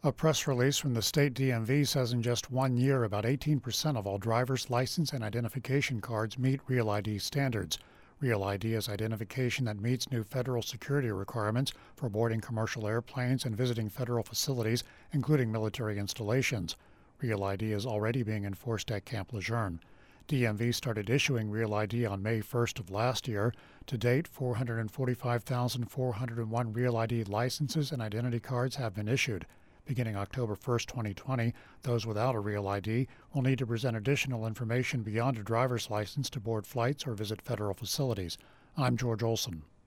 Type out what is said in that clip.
A press release from the state DMV says in just 1 year, about 18% of all driver's license and identification cards meet Real ID standards. Real ID is identification that meets new federal security requirements for boarding commercial airplanes and visiting federal facilities, including military installations. Real ID is already being enforced at Camp Lejeune. DMV started issuing Real ID on May 1st of last year. To date, 445,401 Real ID licenses and identity cards have been issued. Beginning October 1st, 2020, those without a Real ID will need to present additional information beyond a driver's license to board flights or visit federal facilities. I'm George Olson.